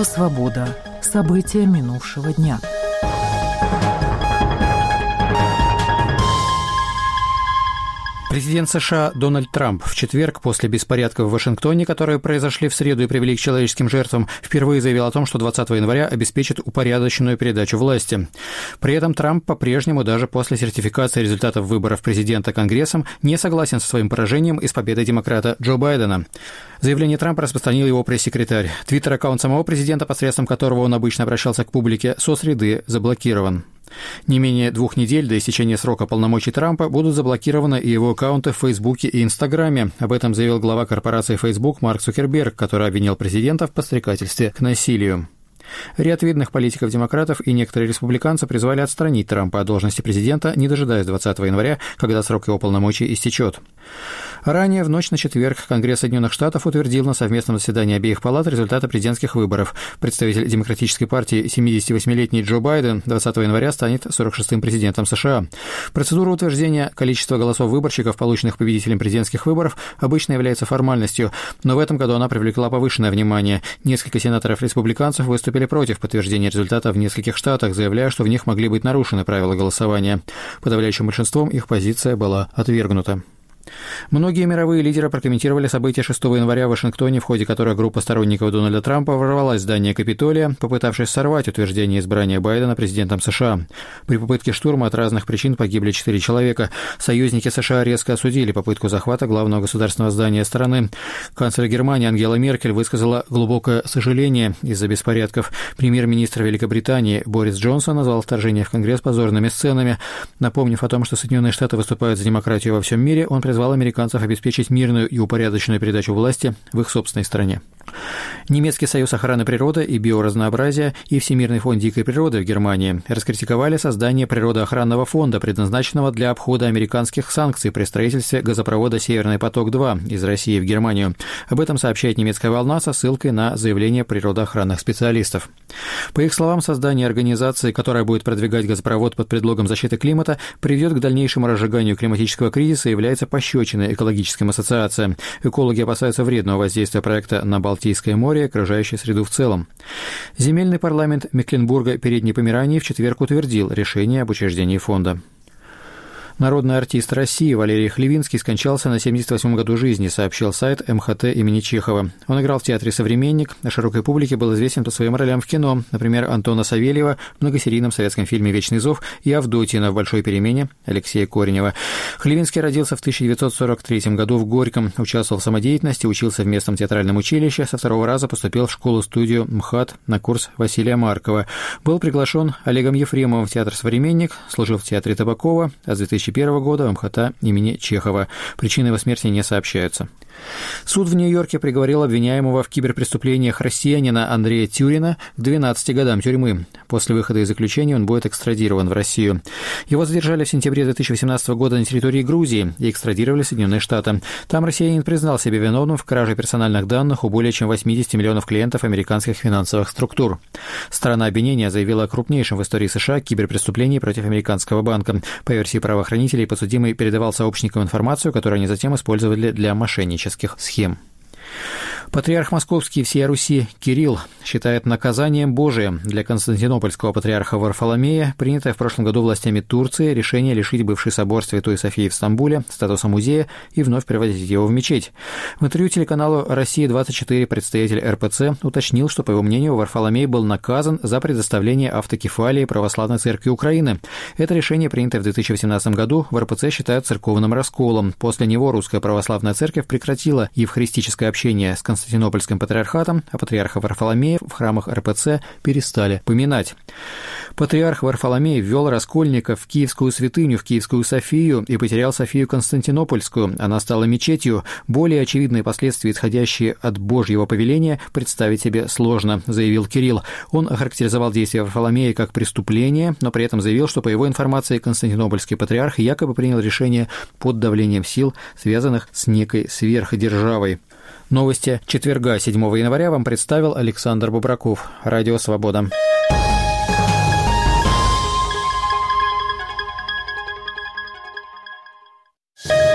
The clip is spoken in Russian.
«Свобода». События минувшего дня. Президент США Дональд Трамп в четверг после беспорядков в Вашингтоне, которые произошли в среду и привели к человеческим жертвам, впервые заявил о том, что 20 января обеспечит упорядоченную передачу власти. При этом Трамп по-прежнему даже после сертификации результатов выборов президента Конгрессом не согласен со своим поражением и с победой демократа Джо Байдена. Заявление Трампа распространил его пресс-секретарь. Твиттер-аккаунт самого президента, посредством которого он обычно обращался к публике, со среды заблокирован. Не менее 2 недель до истечения срока полномочий Трампа будут заблокированы и его аккаунты в Фейсбуке и Инстаграме. Об этом заявил глава корпорации Facebook Марк Цукерберг, который обвинил президента в подстрекательстве к насилию. Ряд видных политиков-демократов и некоторые республиканцы призвали отстранить Трампа от должности президента, не дожидаясь 20 января, когда срок его полномочий истечет. Ранее, в ночь на четверг, Конгресс Соединенных Штатов утвердил на совместном заседании обеих палат результаты президентских выборов. Представитель Демократической партии 78-летний Джо Байден 20 января станет 46-м президентом США. Процедура утверждения количества голосов выборщиков, полученных победителем президентских выборов, обычно является формальностью, но в этом году она привлекла повышенное внимание. Несколько сенаторов-республиканцев выступили против подтверждения результата в нескольких штатах, заявляя, что в них могли быть нарушены правила голосования. Подавляющим большинством их позиция была отвергнута. Многие мировые лидеры прокомментировали события 6 января в Вашингтоне, в ходе которой группа сторонников Дональда Трампа ворвалась в здание Капитолия, попытавшись сорвать утверждение избрания Байдена президентом США. При попытке штурма от разных причин погибли 4 человека. Союзники США резко осудили попытку захвата главного государственного здания страны. Канцлер Германии Ангела Меркель высказала глубокое сожаление из-за беспорядков. Премьер-министр Великобритании Борис Джонсон назвал вторжение в Конгресс позорными сценами. Напомнив о том, что Соединенные Штаты выступают за демократию во всем мире, он призвал американцев обеспечить мирную и упорядоченную передачу власти в их собственной стране. Немецкий союз охраны природы и биоразнообразия и Всемирный фонд дикой природы в Германии раскритиковали создание природоохранного фонда, предназначенного для обхода американских санкций при строительстве газопровода «Северный поток-2» из России в Германию. Об этом сообщает немецкая «Волна» со ссылкой на заявление природоохранных специалистов. По их словам, создание организации, которая будет продвигать газопровод под предлогом защиты климата, приведет к дальнейшему разжиганию климатического кризиса и является пощечиной экологическим ассоциациям. Экологи опасаются вредного воздействия проекта на Балтийское море и окружающую среду в целом. Земельный парламент Мекленбурга Передней Померании в четверг утвердил решение об учреждении фонда. Народный артист России Валерий Хлевинский скончался на 78-м году жизни, сообщил сайт МХТ имени Чехова. Он играл в театре «Современник», а широкой публике был известен по своим ролям в кино, например, Антона Савельева в многосерийном советском фильме «Вечный зов» и Авдотьина в «Большой перемене» Алексея Коренева. Хлевинский родился в 1943 году в Горьком, участвовал в самодеятельности, учился в местном театральном училище, со второго раза поступил в школу-студию МХАТ на курс Василия Маркова. Был приглашен Олегом Ефремовым в театр «Современник», служил в театре Табакова, а с 2001 года в МХТ имени Чехова. Причины его смерти не сообщаются. Суд в Нью-Йорке приговорил обвиняемого в киберпреступлениях россиянина Андрея Тюрина к 12 годам тюрьмы. После выхода из заключения он будет экстрадирован в Россию. Его задержали в сентябре 2018 года на территории Грузии и экстрадировали в Соединенные Штаты. Там россиянин признал себя виновным в краже персональных данных у более чем 80 миллионов клиентов американских финансовых структур. Сторона обвинения заявила о крупнейшем в истории США киберпреступлении против американского банка. По версии правоохранителей, подсудимый передавал сообщникам информацию, которую они затем использовали для мошенничества схем. Патриарх Московский всея Руси Кирилл считает наказанием Божиим для константинопольского патриарха Варфоломея принятое в прошлом году властями Турции решение лишить бывший собор Святой Софии в Стамбуле статуса музея и вновь превратить его в мечеть. В интервью телеканалу «Россия-24» представитель РПЦ уточнил, что, по его мнению, Варфоломей был наказан за предоставление автокефалии Православной Церкви Украины. Это решение, принятое в 2018 году, в РПЦ считают церковным расколом. После него Русская Православная Церковь прекратила евхаристическое общение с Константинопольским патриархатом, а патриарха Варфоломея в храмах РПЦ перестали поминать. Патриарх Варфоломей ввел раскольников в Киевскую святыню, в Киевскую Софию, и потерял Софию Константинопольскую. Она стала мечетью. Более очевидные последствия, исходящие от Божьего повеления, представить себе сложно, заявил Кирилл. Он охарактеризовал действия Варфоломея как преступление, но при этом заявил, что, по его информации, Константинопольский патриарх якобы принял решение под давлением сил, связанных с некой сверхдержавой. Новости четверга, 7 января, вам представил Александр Бубраков. Радио «Свобода».